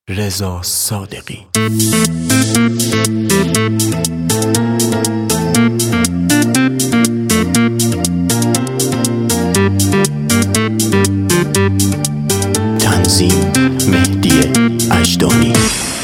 رضا صادقی. تنظیم مهدی اجدانی.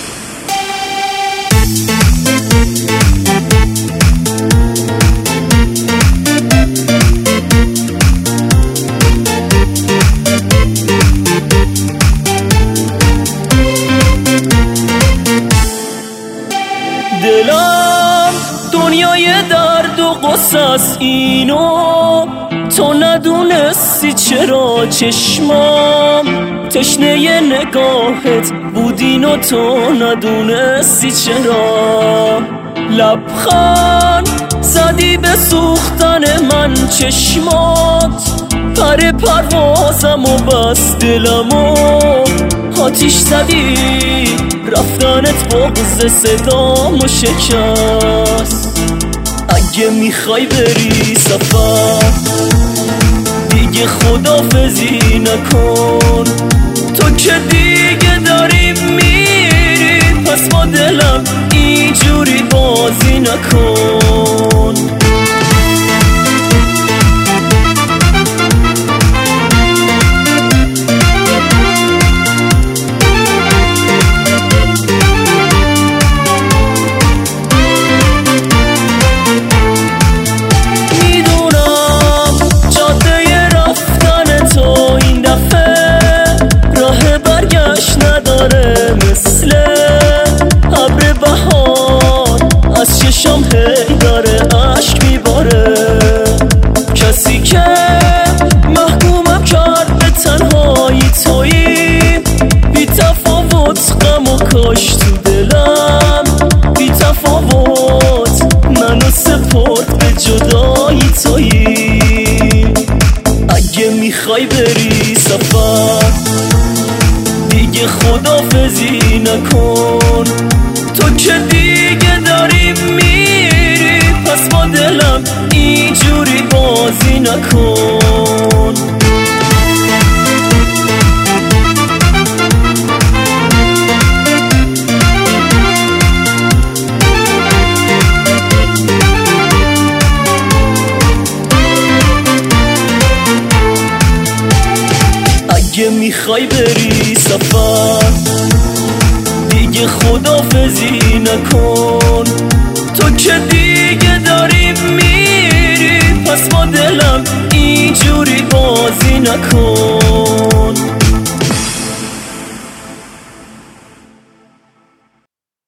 دلم دنیای درد و غصه است، اینو تو ندونستی چرا. چشمام تشنه نگاهت بود، اینو تو ندونستی چرا. لبخند زدی به سوختن من، چشمات پر پروازم و بس دلمو آتیش زدی. رفتنت بغض صدامو شکست. اگه میخوای بری سفر دیگه خداحافظی نکن، تو که دیگه داری میری، پس با دلم اینجوری بازی نکن. مثل ابر بهار از چشم هی داره اشک میباره. کسی که محکومم کرد به تنهایی تویی، بی تفاوت غم و کاش تو دلم، بی تفاوت منو سپرد به جدایی تویی. اگه میخوای بری سفر دیگه خداحافظی نکن، تو که دیگه داری میری، پس با دلم اینجوری بازی نکن. اگه میخوای بری سفر دیگه خداحافظی نکن، تو که دیگه داری میری، پس با دلم اینجوری بازی نکن.